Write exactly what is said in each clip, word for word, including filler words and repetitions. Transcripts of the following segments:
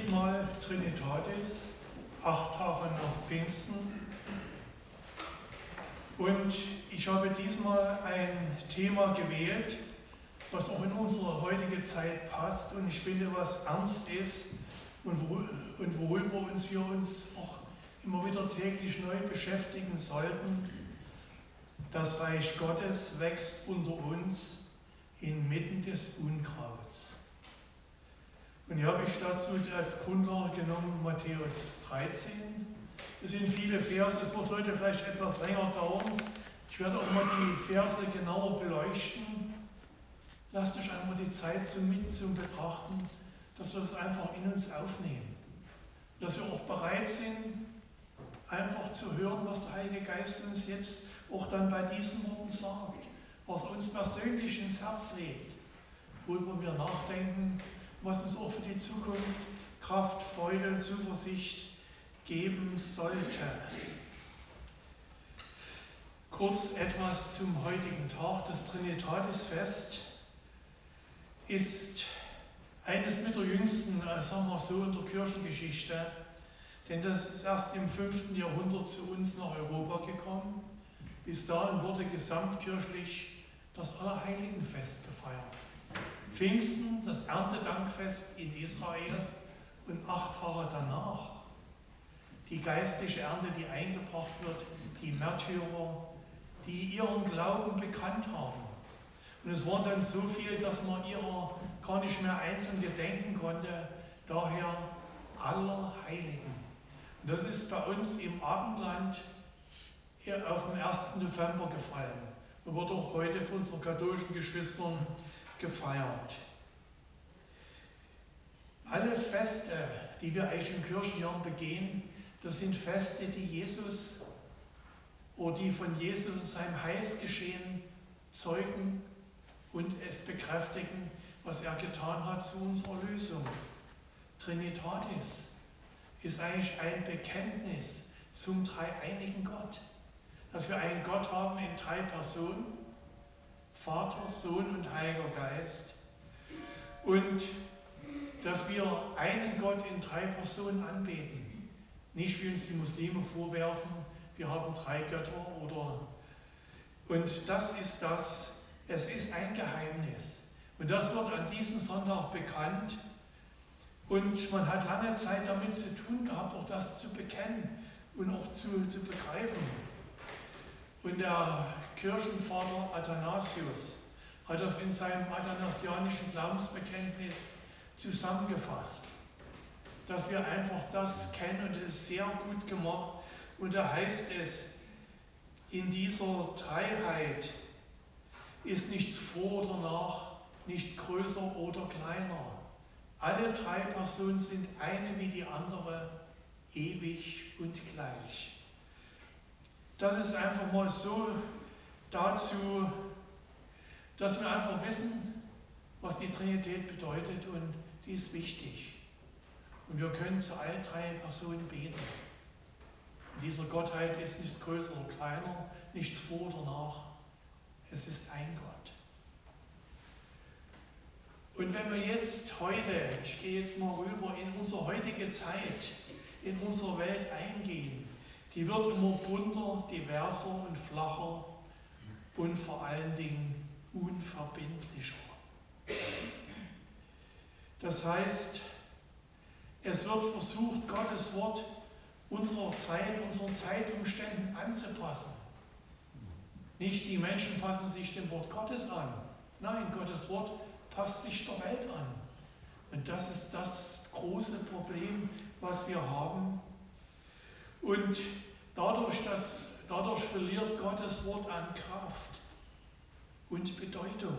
Mal Trinitatis, acht Tage nach Pfingsten. Und ich habe diesmal ein Thema gewählt, was auch in unsere heutige Zeit passt und ich finde, was ernst ist und worüber uns wir uns auch immer wieder täglich neu beschäftigen sollten. Das Reich Gottes wächst unter uns inmitten des Unkrauts. Und hier habe ich dazu als Grundlage genommen Matthäus dreizehn. Es sind viele Verse, es wird heute vielleicht etwas länger dauern. Ich werde auch mal die Verse genauer beleuchten. Lasst euch einmal die Zeit zum Mit zum Betrachten, dass wir das einfach in uns aufnehmen. Dass wir auch bereit sind, einfach zu hören, was der Heilige Geist uns jetzt auch dann bei diesen Worten sagt, was er uns persönlich ins Herz legt, worüber wir nachdenken, was uns auch für die Zukunft Kraft, Freude und Zuversicht geben sollte. Kurz etwas zum heutigen Tag. Das Trinitatisfest ist eines mit der jüngsten, sagen wir so, in der Kirchengeschichte, denn das ist erst im fünften Jahrhundert zu uns nach Europa gekommen. Bis dahin wurde gesamtkirchlich das Allerheiligenfest gefeiert. Pfingsten, das Erntedankfest in Israel und acht Tage danach die geistliche Ernte, die eingebracht wird, die Märtyrer, die ihren Glauben bekannt haben. Und es waren dann so viel, dass man ihrer gar nicht mehr einzeln gedenken konnte, daher Allerheiligen. Und das ist bei uns im Abendland auf den ersten November gefallen und wird auch heute von unseren katholischen Geschwistern gefeiert. Alle Feste, die wir eigentlich im Kirchenjahr begehen, das sind Feste, die Jesus oder die von Jesus und seinem Heilsgeschehen zeugen und es bekräftigen, was er getan hat zu unserer Lösung. Trinitatis ist eigentlich ein Bekenntnis zum dreieinigen Gott. Dass wir einen Gott haben in drei Personen, Vater, Sohn und Heiliger Geist. Und dass wir einen Gott in drei Personen anbeten. Nicht wie uns die Muslime vorwerfen, wir haben drei Götter oder. Und das ist das, es ist ein Geheimnis. Und das wird an diesem Sonntag bekannt. Und man hat lange Zeit damit zu tun gehabt, auch das zu bekennen und auch zu, zu begreifen. Und der Kirchenvater Athanasius hat das in seinem athanasianischen Glaubensbekenntnis zusammengefasst, dass wir einfach das kennen und es ist sehr gut gemacht. Und da heißt es, in dieser Dreiheit ist nichts vor oder nach, nicht größer oder kleiner. Alle drei Personen sind eine wie die andere, ewig und gleich. Das ist einfach mal so dazu, dass wir einfach wissen, was die Trinität bedeutet und die ist wichtig. Und wir können zu allen drei Personen beten. In dieser Gottheit ist nichts größer oder kleiner, nichts vor oder nach. Es ist ein Gott. Und wenn wir jetzt heute, ich gehe jetzt mal rüber in unsere heutige Zeit, in unsere Welt eingehen, die wird immer bunter, diverser und flacher und vor allen Dingen unverbindlicher. Das heißt, es wird versucht, Gottes Wort unserer Zeit, unseren Zeitumständen anzupassen. Nicht die Menschen passen sich dem Wort Gottes an. Nein, Gottes Wort passt sich der Welt an. Und das ist das große Problem, was wir haben. Und dadurch, dass, dadurch verliert Gottes Wort an Kraft und Bedeutung.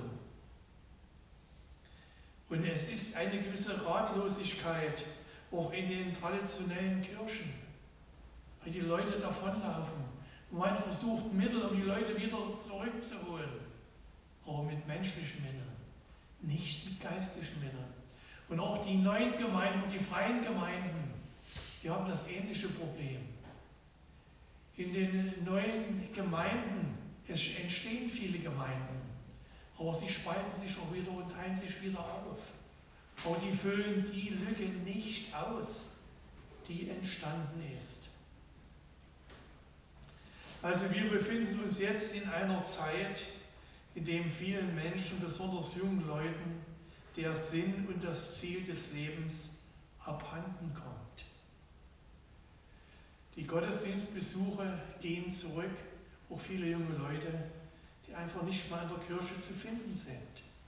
Und es ist eine gewisse Ratlosigkeit auch in den traditionellen Kirchen, weil die Leute davonlaufen. Und man versucht Mittel, um die Leute wieder zurückzuholen, aber mit menschlichen Mitteln, nicht mit geistlichen Mitteln. Und auch die neuen Gemeinden, die freien Gemeinden, die haben das ähnliche Problem. In den neuen Gemeinden, es entstehen viele Gemeinden, aber sie spalten sich auch wieder und teilen sich wieder auf. aber die füllen die Lücke nicht aus, die entstanden ist. Also wir befinden uns jetzt in einer Zeit, in dem vielen Menschen, besonders jungen Leuten, der Sinn und das Ziel des Lebens abhanden kommt. Die Gottesdienstbesuche gehen zurück, auch viele junge Leute, die einfach nicht mal in der Kirche zu finden sind.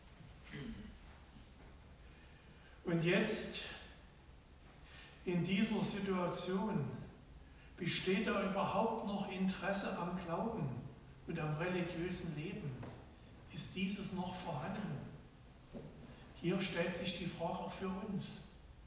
Und jetzt, in dieser Situation, besteht da überhaupt noch Interesse am Glauben und am religiösen Leben? Ist dieses noch vorhanden? Hier stellt sich die Frage auch für uns.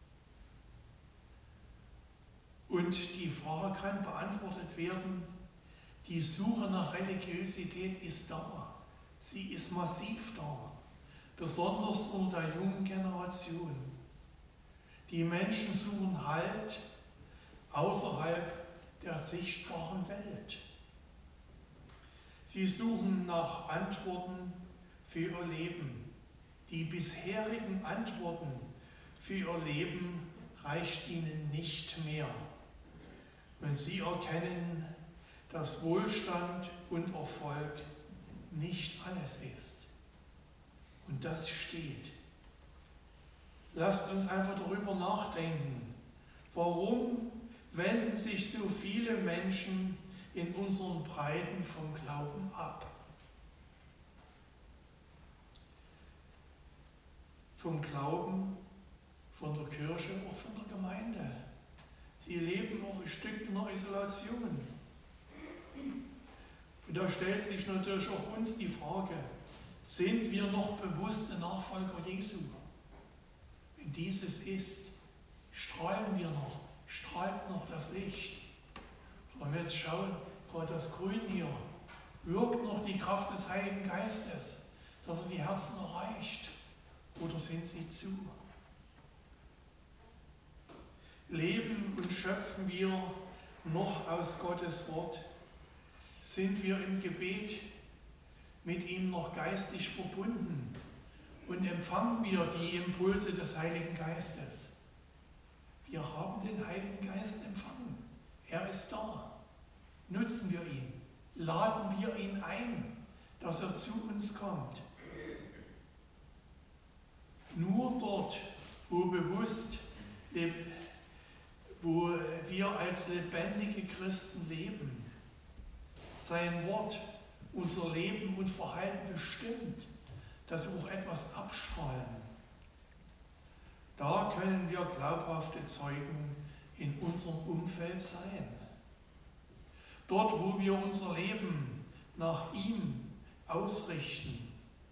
Und die Frage kann beantwortet werden, die Suche nach Religiosität ist da. Sie ist massiv da, besonders unter der jungen Generation. Die Menschen suchen Halt außerhalb der sichtbaren Welt. Sie suchen nach Antworten für ihr Leben. Die bisherigen Antworten für ihr Leben reicht ihnen nicht mehr. Und sie erkennen, dass Wohlstand und Erfolg nicht alles ist. Und das steht. Lasst uns einfach darüber nachdenken, warum wenden sich so viele Menschen in unseren Breiten vom Glauben ab. Vom Glauben, von der Kirche, auch von der Gemeinde. Sie leben auch ein Stück in der Isolation. Und da stellt sich natürlich auch uns die Frage, sind wir noch bewusste Nachfolger Jesu? Wenn dieses ist, strahlen wir noch, strahlt noch das Licht. Wenn wir jetzt schauen, gerade das Grün hier, wirkt noch die Kraft des Heiligen Geistes, dass er die Herzen erreicht, oder sind sie zu? Leben und schöpfen wir noch aus Gottes Wort? Sind wir im Gebet mit ihm noch geistig verbunden und empfangen wir die Impulse des Heiligen Geistes? Wir haben den Heiligen Geist empfangen. Er ist da. Nutzen wir ihn. Laden wir ihn ein, dass er zu uns kommt. Nur dort, wo bewusst wo wir als lebendige Christen leben, sein Wort unser Leben und Verhalten bestimmt, dass wir auch etwas abstrahlen. Da können wir glaubhafte Zeugen in unserem Umfeld sein. Dort, wo wir unser Leben nach ihm ausrichten,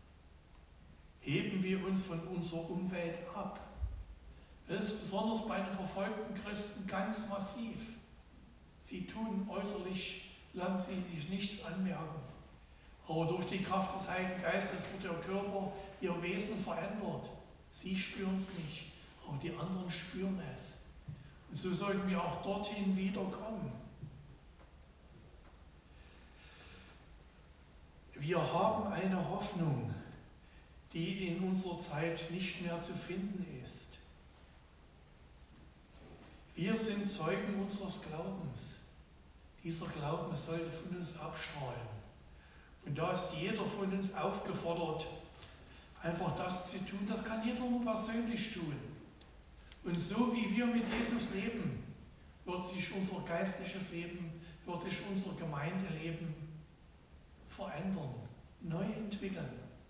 heben wir uns von unserer Umwelt ab. Das ist besonders bei den verfolgten Christen ganz massiv. Sie tun äußerlich, lassen sie sich nichts anmerken. Aber durch die Kraft des Heiligen Geistes wird der Körper, ihr Wesen verändert. Sie spüren es nicht, aber die anderen spüren es. Und so sollten wir auch dorthin wiederkommen. Wir haben eine Hoffnung, die in unserer Zeit nicht mehr zu finden ist. Wir sind Zeugen unseres Glaubens. Dieser Glaube sollte von uns abstrahlen. Und da ist jeder von uns aufgefordert, einfach das zu tun. Das kann jeder nur persönlich tun. Und so wie wir mit Jesus leben, wird sich unser geistliches Leben, wird sich unser Gemeindeleben verändern, neu entwickeln.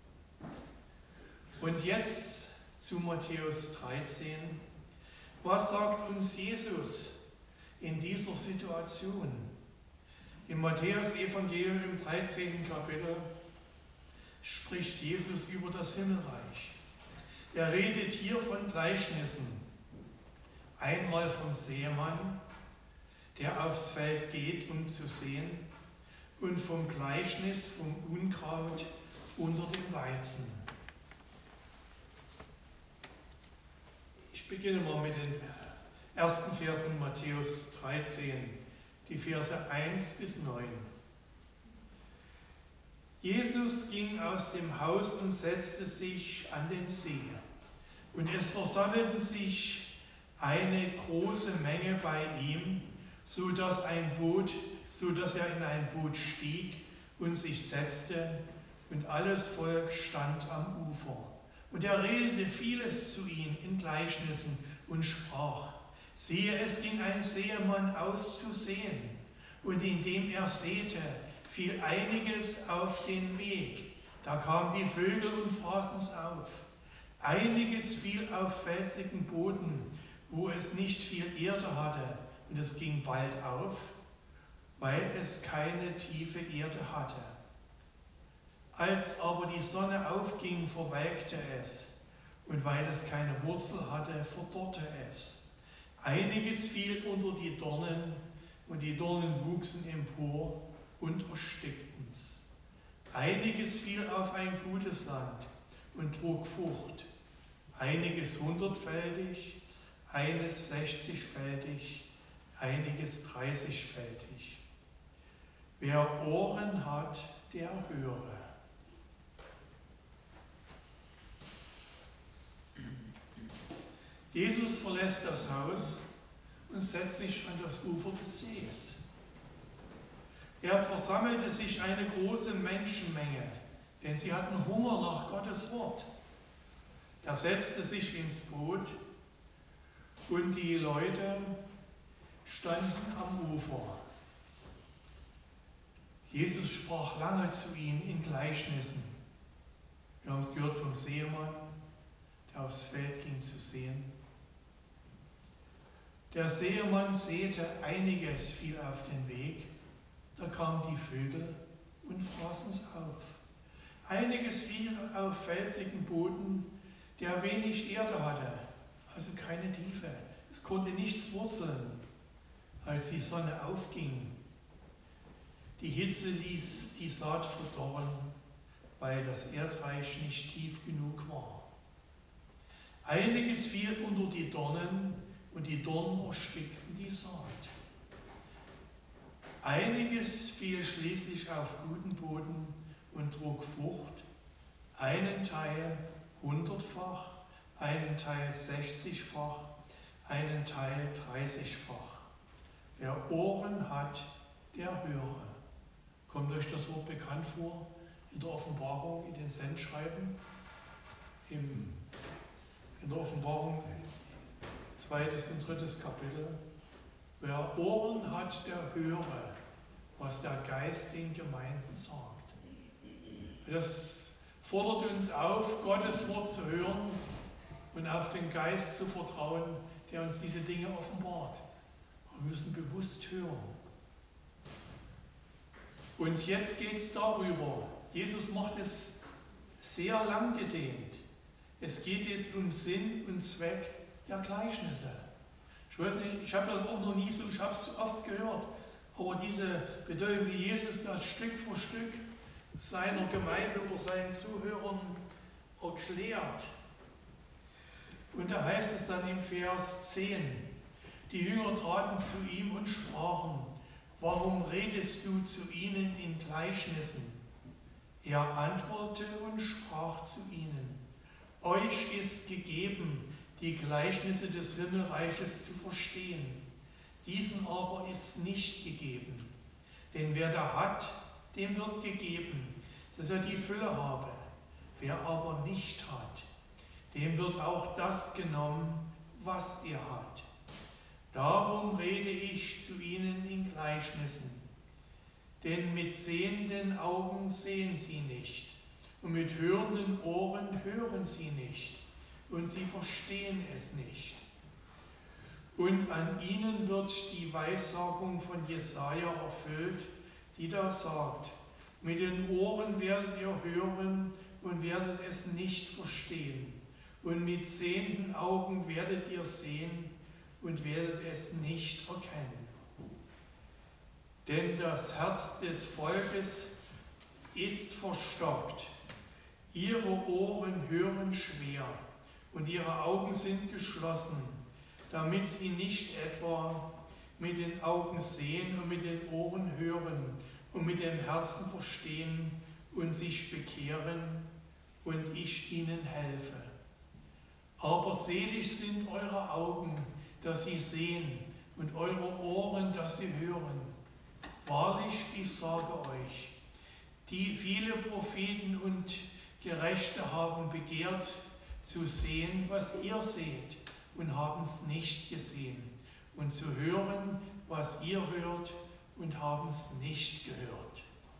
Und jetzt zu Matthäus dreizehn. Was sagt uns Jesus in dieser Situation? Im Matthäus-Evangelium im dreizehnten Kapitel spricht Jesus über das Himmelreich. Er redet hier von Gleichnissen. Einmal vom Sämann, der aufs Feld geht, um zu säen, und vom Gleichnis vom Unkraut unter dem Weizen. Ich beginne mal mit den ersten Versen Matthäus dreizehn, die Verse eins bis neun. Jesus ging aus dem Haus und setzte sich an den See. Und es versammelten sich eine große Menge bei ihm, so dass ein Boot, so dass er in ein Boot stieg und sich setzte, und alles Volk stand am Ufer. Und er redete vieles zu ihnen in Gleichnissen und sprach: Siehe, es ging ein Sämann aus zu säen, und indem er säte, fiel einiges auf den Weg. Da kamen die Vögel und fraßen's auf. Einiges fiel auf felsigen Boden, wo es nicht viel Erde hatte, und es ging bald auf, weil es keine tiefe Erde hatte. Als aber die Sonne aufging, verwelkte es, und weil es keine Wurzel hatte, verdorrte es. Einiges fiel unter die Dornen, und die Dornen wuchsen empor und erstickten's. Einiges fiel auf ein gutes Land und trug Frucht, einiges hundertfältig, eines sechzigfältig, einiges dreißigfältig. Wer Ohren hat, der höre. Jesus verlässt das Haus und setzt sich an das Ufer des Sees. Er versammelte sich eine große Menschenmenge, denn sie hatten Hunger nach Gottes Wort. Er setzte sich ins Boot und die Leute standen am Ufer. Jesus sprach lange zu ihnen in Gleichnissen. Wir haben es gehört vom Sämann, der aufs Feld ging zu säen. Der Sämann säte, einiges fiel auf den Weg, da kamen die Vögel und fraßen es auf. Einiges fiel auf felsigen Boden, der wenig Erde hatte, also keine Tiefe. Es konnte nichts wurzeln, als die Sonne aufging. Die Hitze ließ die Saat verdorren, weil das Erdreich nicht tief genug war. Einiges fiel unter die Dornen, und die Dornen erstickten die Saat. Einiges fiel schließlich auf guten Boden und trug Frucht, einen Teil hundertfach, einen Teil sechzigfach, einen Teil dreißigfach. Wer Ohren hat, der höre. Kommt euch das Wort bekannt vor in der Offenbarung, in den Sendschreiben? Im, in der Offenbarung, zweites und drittes Kapitel. Wer Ohren hat, der höre, was der Geist den Gemeinden sagt. Das fordert uns auf, Gottes Wort zu hören und auf den Geist zu vertrauen, der uns diese Dinge offenbart. Wir müssen bewusst hören. Und jetzt geht es darüber. Jesus macht es sehr lang gedehnt. Es geht jetzt um Sinn und Zweck der Gleichnisse. Ich weiß nicht, ich habe das auch noch nie so, ich habe es oft gehört, aber diese Bedeutung, wie Jesus das Stück für Stück seiner Gemeinde oder seinen Zuhörern erklärt. Und da heißt es dann im Vers zehn, die Jünger traten zu ihm und sprachen: Warum redest du zu ihnen in Gleichnissen? Er antwortete und sprach zu ihnen: Euch ist gegeben, die Gleichnisse des Himmelreiches zu verstehen. Diesen aber ist nicht gegeben. Denn wer da hat, dem wird gegeben, dass er die Fülle habe. Wer aber nicht hat, dem wird auch das genommen, was er hat. Darum rede ich zu ihnen in Gleichnissen. Denn mit sehenden Augen sehen sie nicht, und mit hörenden Ohren hören sie nicht, und sie verstehen es nicht. Und an ihnen wird die Weissagung von Jesaja erfüllt, die da sagt: Mit den Ohren werdet ihr hören und werdet es nicht verstehen, und mit sehenden Augen werdet ihr sehen und werdet es nicht erkennen. Denn das Herz des Volkes ist verstockt, ihre Ohren hören schwer und ihre Augen sind geschlossen, damit sie nicht etwa mit den Augen sehen und mit den Ohren hören und mit dem Herzen verstehen und sich bekehren und ich ihnen helfe. Aber selig sind eure Augen, dass sie sehen, und eure Ohren, dass sie hören. Wahrlich, ich sage euch, die viele Propheten und Gerechte haben begehrt zu sehen, was ihr seht, und haben es nicht gesehen, und zu hören, was ihr hört, und haben es nicht gehört.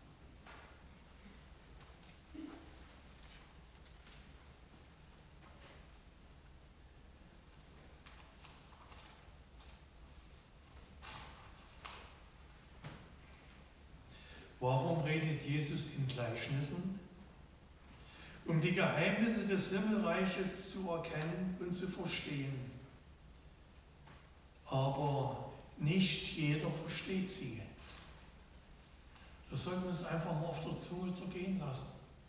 Warum redet Jesus in Gleichnissen? Um die Geheimnisse des Himmelreiches zu erkennen und zu verstehen. Aber nicht jeder versteht sie. Das sollten wir uns einfach mal auf der Zunge zergehen lassen.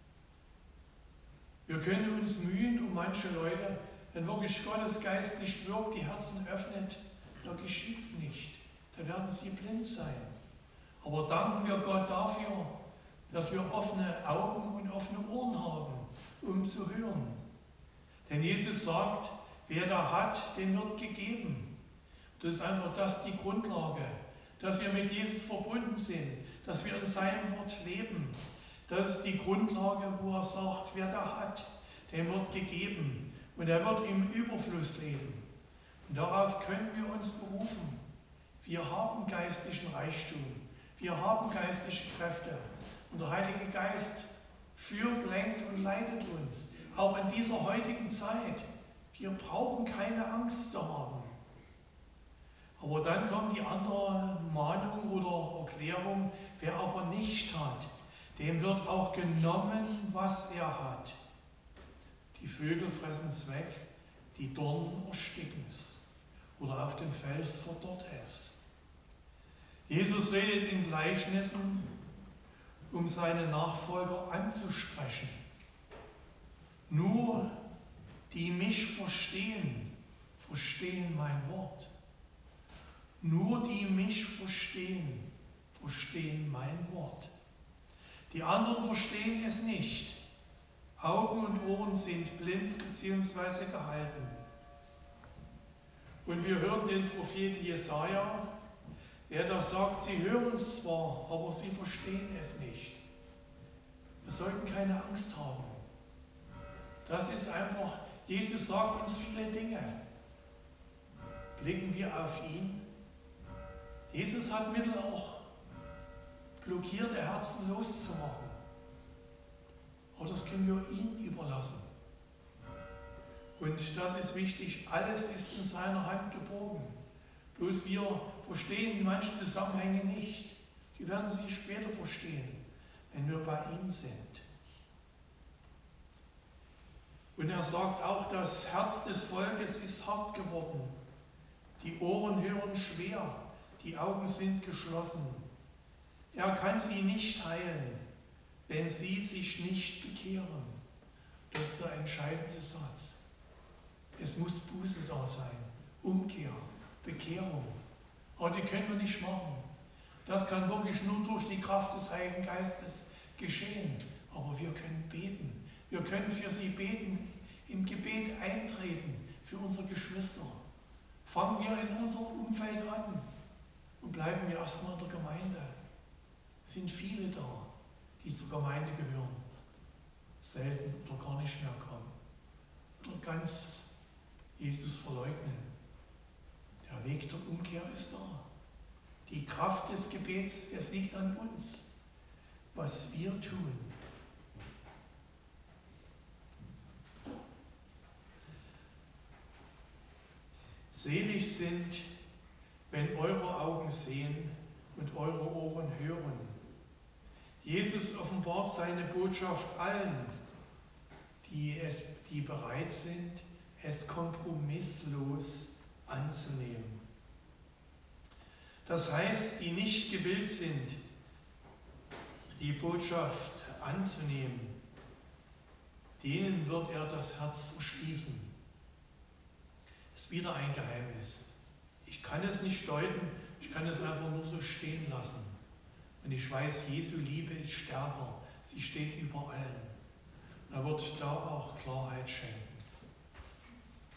Wir können uns mühen um manche Leute, wenn wirklich Gottes Geist nicht wirkt, die Herzen öffnet, da geschieht es nicht. Da werden sie blind sein. Aber danken wir Gott dafür, dass wir offene Augen und offene Ohren haben, um zu hören. Denn Jesus sagt, wer da hat, dem wird gegeben. Das ist einfach das die Grundlage, dass wir mit Jesus verbunden sind, dass wir in seinem Wort leben. Das ist die Grundlage, wo er sagt, wer da hat, dem wird gegeben. Und er wird im Überfluss leben. Und darauf können wir uns berufen. Wir haben geistlichen Reichtum. Wir haben geistliche Kräfte. Und der Heilige Geist führt, lenkt und leitet uns. Auch in dieser heutigen Zeit. Wir brauchen keine Angst zu haben. Aber dann kommt die andere Mahnung oder Erklärung, wer aber nicht hat, dem wird auch genommen, was er hat. Die Vögel fressen es weg, die Dornen ersticken es. Oder auf dem Fels verdorrt es. Jesus redet in Gleichnissen, um seine Nachfolger anzusprechen. Nur die mich verstehen, verstehen mein Wort. Nur die mich verstehen, verstehen mein Wort. Die anderen verstehen es nicht. Augen und Ohren sind blind bzw. gehalten. Und wir hören den Propheten Jesaja, der da sagt, sie hören es zwar, aber sie verstehen es nicht. Wir sollten keine Angst haben. Das ist einfach, Jesus sagt uns viele Dinge. Blicken wir auf ihn. Jesus hat Mittel auch, blockierte Herzen loszumachen. Aber das können wir ihm überlassen. Und das ist wichtig, alles ist in seiner Hand geborgen. Bloß wir verstehen manche Zusammenhänge nicht. Die werden sie später verstehen, wenn wir bei ihm sind. Und er sagt auch, das Herz des Volkes ist hart geworden. Die Ohren hören schwer, die Augen sind geschlossen. Er kann sie nicht heilen, wenn sie sich nicht bekehren. Das ist der entscheidende Satz. Es muss Buße da sein, Umkehr, Bekehrung. Aber die können wir nicht machen. Das kann wirklich nur durch die Kraft des Heiligen Geistes geschehen. Aber wir können beten. Wir können für sie beten, im Gebet eintreten, für unsere Geschwister. Fangen wir in unserem Umfeld an und bleiben wir erstmal in der Gemeinde. Es sind viele da, die zur Gemeinde gehören, selten oder gar nicht mehr kommen oder ganz Jesus verleugnen. Der Weg der Umkehr ist da. Die Kraft des Gebets, es liegt an uns, was wir tun. Selig sind, wenn eure Augen sehen und eure Ohren hören. Jesus offenbart seine Botschaft allen, die, es, die bereit sind, es kompromisslos anzunehmen. Das heißt, die nicht gewillt sind, die Botschaft anzunehmen, denen wird er das Herz verschließen. Das ist wieder ein Geheimnis. Ich kann es nicht deuten, ich kann es einfach nur so stehen lassen. Und ich weiß, Jesu Liebe ist stärker, sie steht über allen. Er wird da auch Klarheit schenken.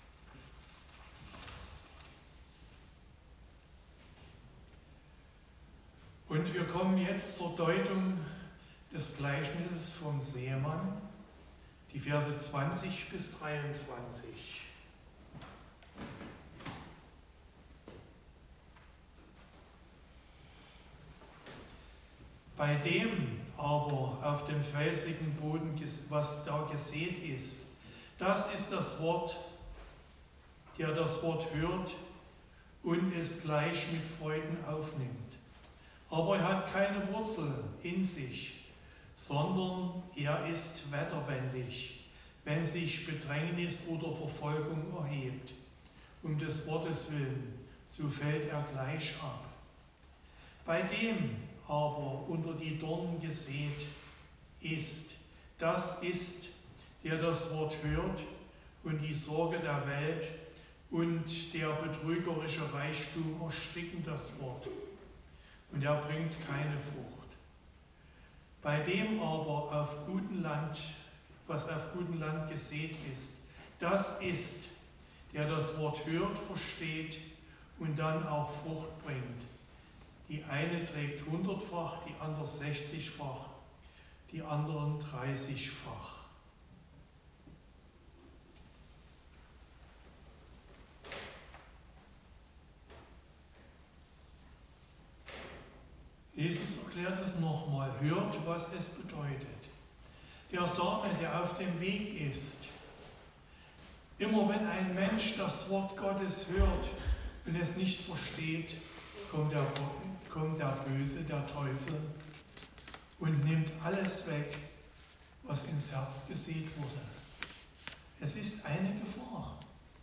Und wir kommen jetzt zur Deutung des Gleichnisses vom Sämann, die Verse zwanzig bis dreiundzwanzig. Bei dem aber auf dem felsigen Boden, was da gesät ist, das ist das Wort, der das Wort hört und es gleich mit Freuden aufnimmt. Aber er hat keine Wurzel in sich, sondern er ist wetterwendig, wenn sich Bedrängnis oder Verfolgung erhebt. Um des Wortes willen, so fällt er gleich ab. Bei dem aber unter die Dornen gesät ist, das ist, der das Wort hört und die Sorge der Welt und der betrügerische Reichtum ersticken das Wort, und er bringt keine Frucht. Bei dem aber auf gutem Land, was auf gutem Land gesät ist, das ist, der das Wort hört, versteht und dann auch Frucht bringt. Die eine trägt hundertfach, die andere sechzigfach, die anderen dreißigfach. Jesus erklärt es nochmal, hört, was es bedeutet. Der Same, der auf dem Weg ist, immer wenn ein Mensch das Wort Gottes hört und es nicht versteht, kommt der, kommt der Böse, der Teufel, und nimmt alles weg, was ins Herz gesät wurde. Es ist eine Gefahr.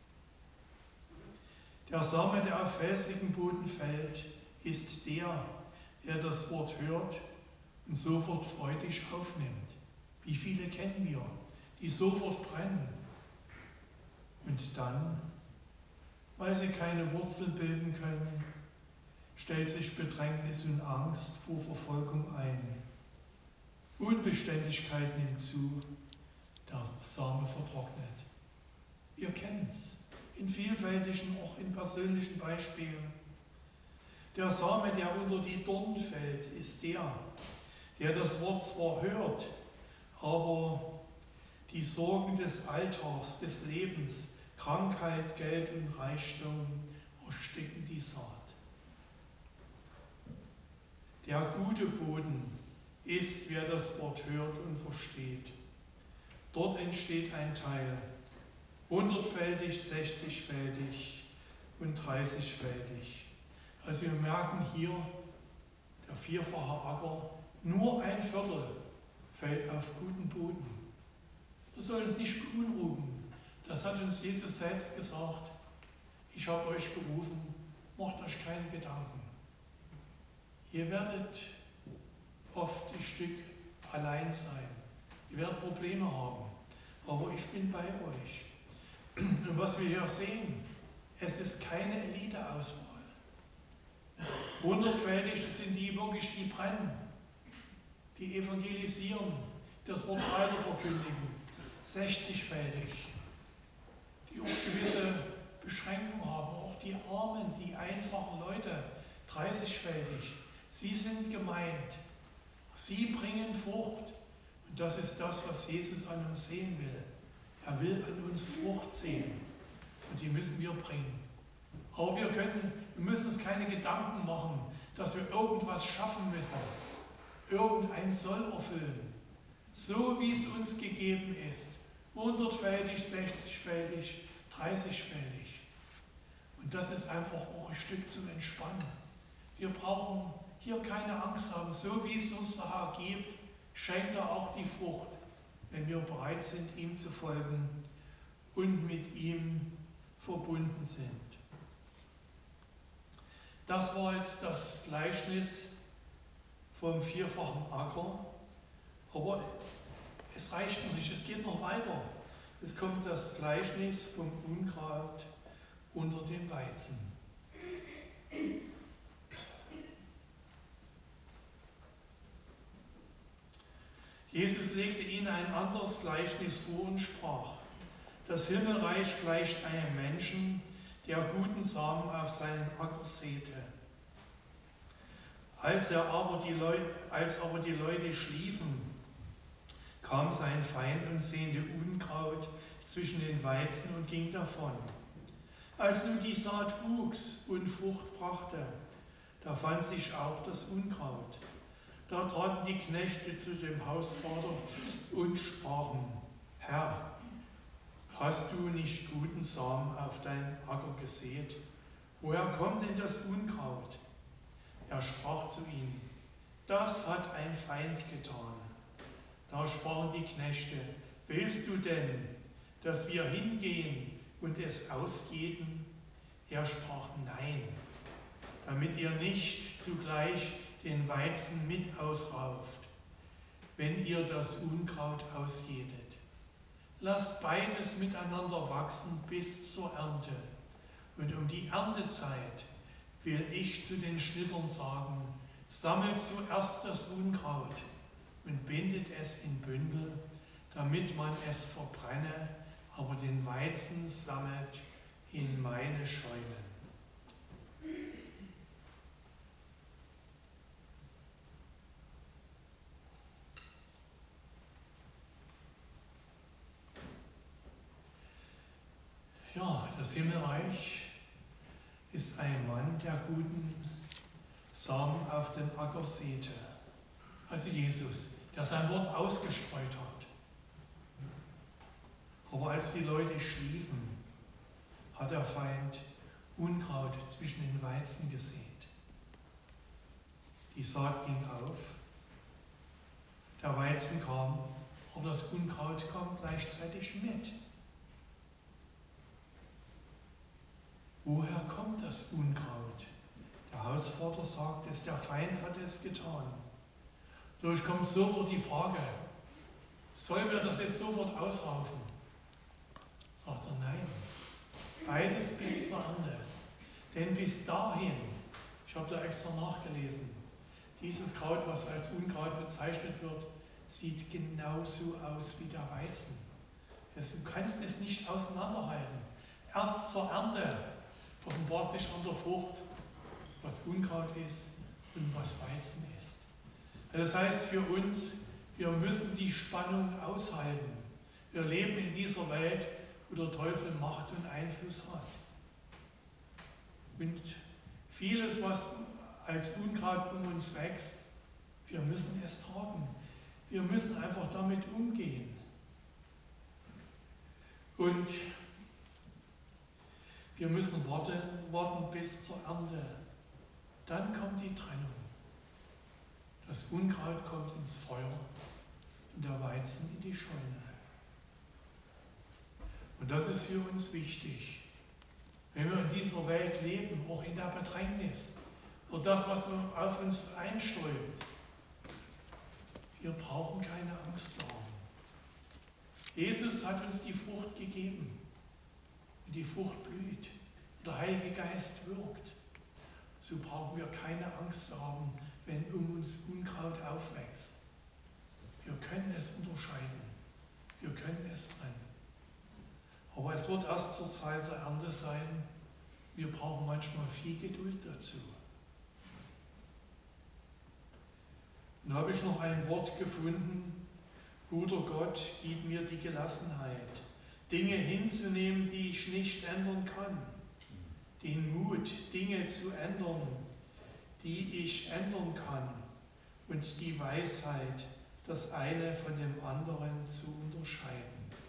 Der Same, der auf felsigen Boden fällt, ist der, der das Wort hört und sofort freudig aufnimmt. Wie viele kennen wir, die sofort brennen und dann, weil sie keine Wurzeln bilden können, stellt sich Bedrängnis und Angst vor Verfolgung ein. Unbeständigkeit nimmt zu, der Same vertrocknet. Ihr kennt es, in vielfältigen, auch in persönlichen Beispielen. Der Same, der unter die Dornen fällt, ist der, der das Wort zwar hört, aber die Sorgen des Alltags, des Lebens, Krankheit, Geld und Reichtum ersticken die Saat. Der gute Boden ist, wer das Wort hört und versteht. Dort entsteht ein Teil, hundertfältig, sechzigfältig und dreißigfältig. Also wir merken hier, der vierfache Acker, nur ein Viertel fällt auf guten Boden. Das soll uns nicht beunruhigen. Das hat uns Jesus selbst gesagt. Ich habe euch gerufen, macht euch keine Gedanken. Ihr werdet oft ein Stück allein sein. Ihr werdet Probleme haben. Aber ich bin bei euch. Und was wir hier sehen, es ist keine Eliteauswahl. Hundertfältig, das sind die wirklich, die brennen, die evangelisieren, das Wort weiter verkündigen. sechzigfältig, die auch gewisse Beschränkungen haben, auch die Armen, die einfachen Leute, dreißigfältig. Sie sind gemeint, sie bringen Frucht, und das ist das, was Jesus an uns sehen will. Er will an uns Frucht sehen, und die müssen wir bringen. Aber wir, können, wir müssen uns keine Gedanken machen, dass wir irgendwas schaffen müssen, irgendein Soll erfüllen. So wie es uns gegeben ist, hundertfältig, sechzigfältig, dreißigfältig. Und das ist einfach auch ein Stück zum Entspannen. Wir brauchen hier keine Angst haben, so wie es uns der Herr gibt, schenkt er auch die Frucht, wenn wir bereit sind, ihm zu folgen und mit ihm verbunden sind. Das war jetzt das Gleichnis vom vierfachen Acker, aber es reicht noch nicht, es geht noch weiter. Es kommt das Gleichnis vom Unkraut unter dem Weizen. Jesus legte ihnen ein anderes Gleichnis vor und sprach: Das Himmelreich gleicht einem Menschen, der guten Samen auf seinen Acker säte. Als, er aber die Leute, als aber die Leute schliefen, kam sein Feind und säte Unkraut zwischen den Weizen und ging davon. Als nun die Saat wuchs und Frucht brachte, da fand sich auch das Unkraut. Da traten die Knechte zu dem Hausvater und sprachen: Herr, hast du nicht guten Samen auf dein Acker gesät? Woher kommt denn das Unkraut? Er sprach zu ihnen: Das hat ein Feind getan. Da sprachen die Knechte: Willst du denn, dass wir hingehen und es ausjäten? Er sprach: Nein, damit ihr nicht zugleich den Weizen mit ausrauft, wenn ihr das Unkraut ausjätet. Lasst beides miteinander wachsen bis zur Ernte. Und um die Erntezeit will ich zu den Schnittern sagen: Sammelt zuerst das Unkraut und bindet es in Bündel, damit man es verbrenne, aber den Weizen sammelt in meine Scheunen. Ja, das Himmelreich ist ein Mann, der guten Samen auf den Acker säte. Also Jesus, der sein Wort ausgestreut hat. Aber als die Leute schliefen, hat der Feind Unkraut zwischen den Weizen gesät. Die Saat ging auf, der Weizen kam, aber das Unkraut kam gleichzeitig mit. Woher kommt das Unkraut? Der Hausvater sagt es, der Feind hat es getan. Dadurch kommt sofort die Frage: Sollen wir das jetzt sofort ausraufen? Sagt er: Nein, beides bis zur Ernte. Denn bis dahin, ich habe da extra nachgelesen, dieses Kraut, was als Unkraut bezeichnet wird, sieht genauso aus wie der Weizen. Du kannst es nicht auseinanderhalten. Erst zur Ernte offenbart sich an der Frucht, was Unkraut ist und was Weizen ist. Das heißt für uns, wir müssen die Spannung aushalten. Wir leben in dieser Welt, wo der Teufel Macht und Einfluss hat. Und vieles, was als Unkraut um uns wächst, wir müssen es tragen. Wir müssen einfach damit umgehen. Und wir müssen warten, warten bis zur Ernte. Dann kommt die Trennung. Das Unkraut kommt ins Feuer und der Weizen in die Scheune. Und das ist für uns wichtig. Wenn wir in dieser Welt leben, auch in der Bedrängnis, oder das, was auf uns einströmt, wir brauchen keine Angst zu haben. Jesus hat uns die Frucht gegeben. Und die Frucht blüht. Und der Heilige Geist wirkt. So brauchen wir keine Angst zu haben, wenn um uns Unkraut aufwächst. Wir können es unterscheiden. Wir können es trennen. Aber es wird erst zur Zeit der Ernte sein. Wir brauchen manchmal viel Geduld dazu. Und da habe ich noch ein Wort gefunden: Guter Gott, gib mir die Gelassenheit, Dinge hinzunehmen, die ich nicht ändern kann. Den Mut, Dinge zu ändern, die ich ändern kann. Und die Weisheit, das eine von dem anderen zu unterscheiden.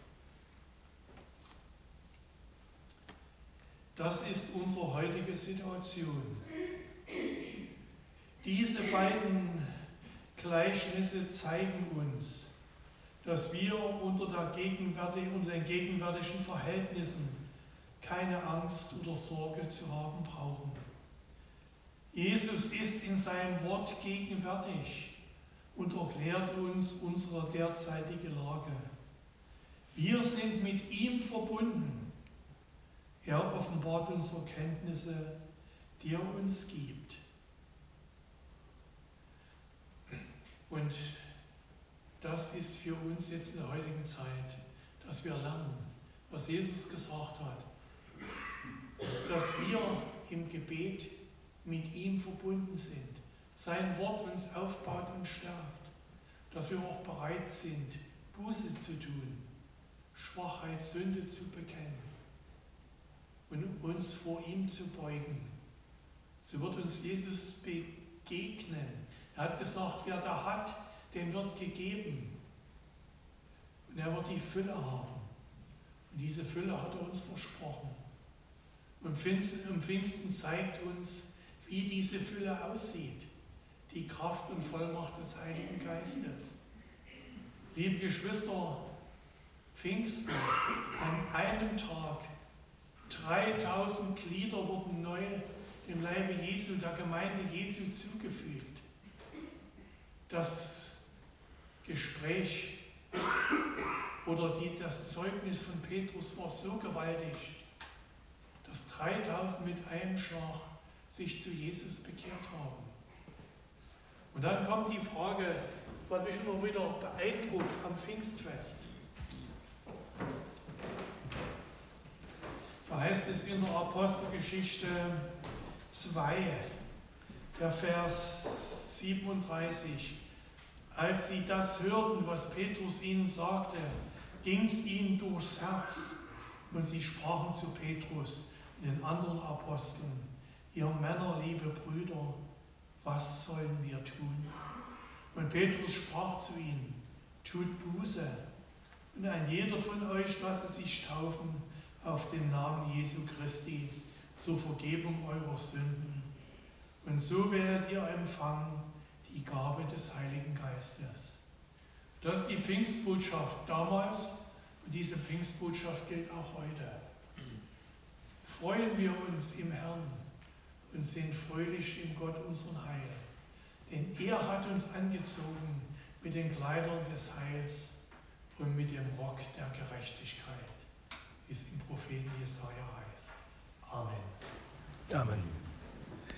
Das ist unsere heutige Situation. Diese beiden Gleichnisse zeigen uns, dass wir unter, der gegenwärtigen, unter den gegenwärtigen Verhältnissen keine Angst oder Sorge zu haben brauchen. Jesus ist in seinem Wort gegenwärtig und erklärt uns unsere derzeitige Lage. Wir sind mit ihm verbunden. Er offenbart uns Erkenntnisse, die er uns gibt. Und das ist für uns jetzt in der heutigen Zeit, dass wir lernen, was Jesus gesagt hat, dass wir im Gebet mit ihm verbunden sind, sein Wort uns aufbaut und stärkt, dass wir auch bereit sind, Buße zu tun, Schwachheit, Sünde zu bekennen und uns vor ihm zu beugen. So wird uns Jesus begegnen. Er hat gesagt, wer da hat, dem wird gegeben. Und er wird die Fülle haben. Und diese Fülle hat er uns versprochen. Und Pfingsten zeigt uns, wie diese Fülle aussieht. Die Kraft und Vollmacht des Heiligen Geistes. Liebe Geschwister, Pfingsten, an einem Tag, dreitausend Glieder wurden neu dem Leibe Jesu, der Gemeinde Jesu zugefügt. Das Gespräch oder die, das Zeugnis von Petrus war so gewaltig, dass dreitausend mit einem Schlag sich zu Jesus bekehrt haben. Und dann kommt die Frage, was mich immer wieder beeindruckt am Pfingstfest. Da heißt es in der Apostelgeschichte zwei, der Vers siebenunddreißig, als sie das hörten, was Petrus ihnen sagte, ging es ihnen durchs Herz und sie sprachen zu Petrus und den anderen Aposteln, ihr Männer, liebe Brüder, was sollen wir tun? Und Petrus sprach zu ihnen, tut Buße und ein jeder von euch lasse sich taufen auf den Namen Jesu Christi zur Vergebung eurer Sünden. Und so werdet ihr empfangen die Gabe des Heiligen Geistes. Das ist die Pfingstbotschaft damals und diese Pfingstbotschaft gilt auch heute. Freuen wir uns im Herrn und sind fröhlich in Gott unseren Heil. Denn er hat uns angezogen mit den Kleidern des Heils und mit dem Rock der Gerechtigkeit, wie es im Propheten Jesaja heißt. Amen. Amen.